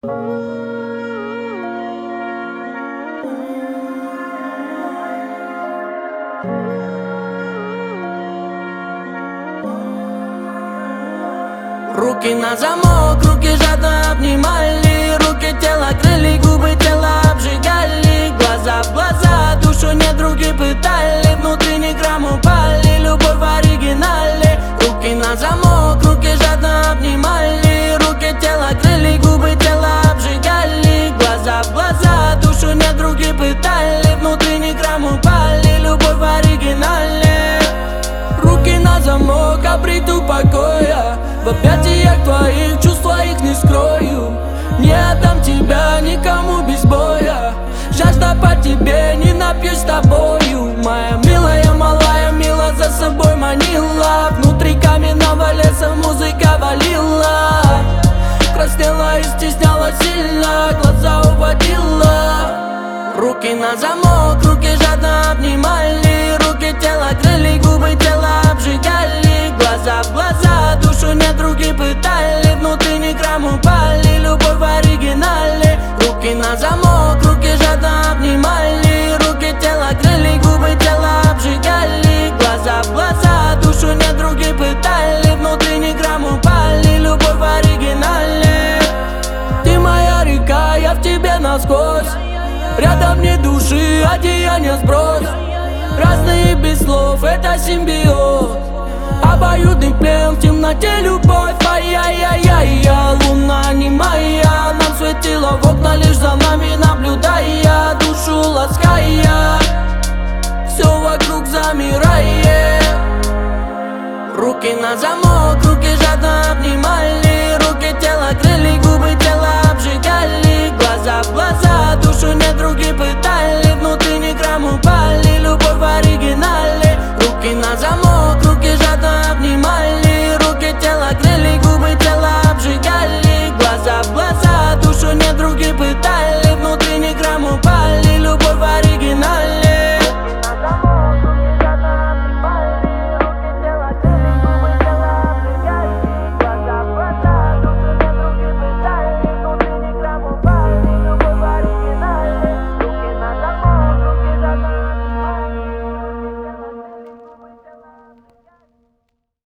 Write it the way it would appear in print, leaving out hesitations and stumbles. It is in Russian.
Руки на замок, руки жадно обнимали, руки тело крыли, губы тело обжигали. Глаза в глаза, душу недруги пытали, внутри ни грамм упали, любовь в оригинале. Руки на замок, руки жадно обнимали, руки тело крыли, губы тело обжигали. Глаза в глаза, душу недруги пытали, внутри ни грамм упали, любовь в оригинале. Руки на замок, обрету покоя, в объятиях твоих чувства их не скрою. Не отдам тебя никому без боя, жажда по тебе, не напьюсь с тобою. Моя милая, малая, мила за собой манила, внутри каменного леса музыка валила. Краснела и стесняла сильно, глаза уводила. Руки на замок, руки жадно обнимали, руки тело крыли, губы тело обжигали. Глаза в глаза, душу недруги пытали, внутри ни грамм упали, любовь в оригинале. Руки на замок, руки жадно обнимали, руки тело крыли, губы тело обжигали. Глаза в глаза, душу недруги пытали, внутри ни грамм упали, любовь в оригинале. Ты моя река, я в тебе насквозь, рядом ни души, одеяния сбрось. Разные без слов, это симбиоз, обоюдный плен, в темноте любовь. Ай-яй-яй-яй, луна не моя, нам светила в окна, лишь за нами наблюдая, душу лаская, все вокруг замирает. Руки на замок, руки жадно обнимали,